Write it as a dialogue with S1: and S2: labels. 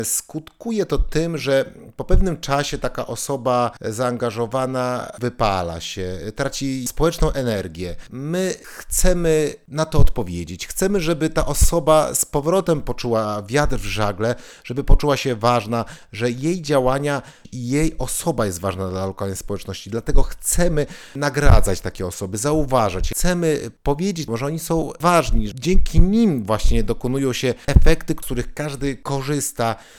S1: Skutkuje to tym, że po pewnym czasie taka osoba zaangażowana wypala się, traci społeczną energię. My chcemy na to odpowiedzieć. Chcemy, żeby ta osoba z powrotem poczuła wiatr w żagle, żeby poczuła się ważna, że jej działania i jej osoba jest ważna dla lokalnej społeczności. Dlatego chcemy nagradzać takie osoby, zauważać. Chcemy powiedzieć, że oni są ważni. Dzięki nim właśnie dokonują się efekty, których każdy korzysta